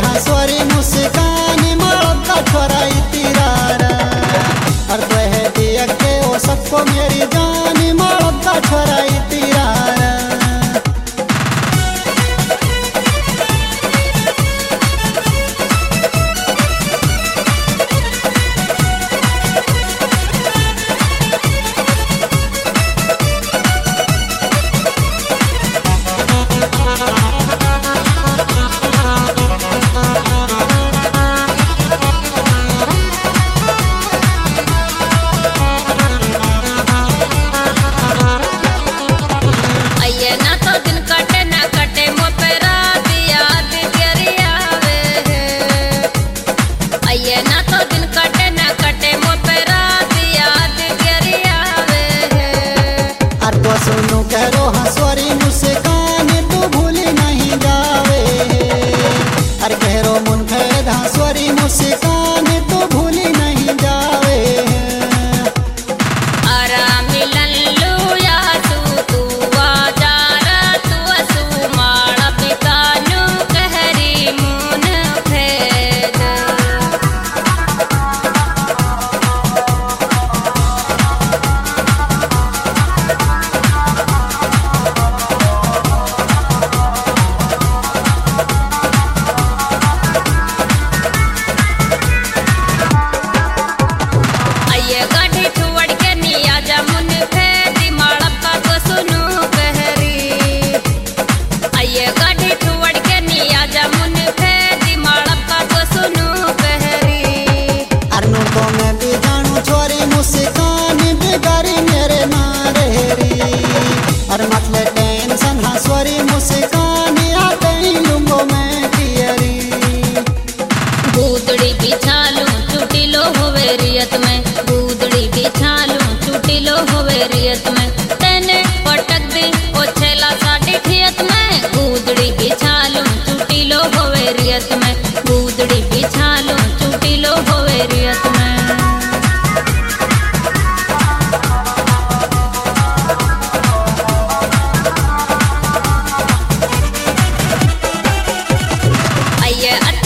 हंसवरी मुस्कान मालब का छोरा तिरारा और तो है दिया के वो सबको मेरी जान मालब का छोरा तिरारा सुनो करो हंसवरी मुस्कान तू भूली नहीं जावे अरे कहो मुनखेद हंसवरी मुस्कान तू भूली नहीं जावे अरा मिलन लुया तू आजारा तू असु माड़ा पिकानु कहरी मुन फेद और मतलब टेंशन हंसवरी मुस्कान आ गई लुंगो में पियरी बूदड़ी बिछालू चुटिलो होवे रियत में बूदड़ी बिछालू चुटिलो होवे रियत में तेने पटक दे ओ छेला साड़ी ठियत में बूदड़ी बिछालू चुटिलो होवे रियत में बूदड़ी बिछालू चुटिलो होवे रियत में ये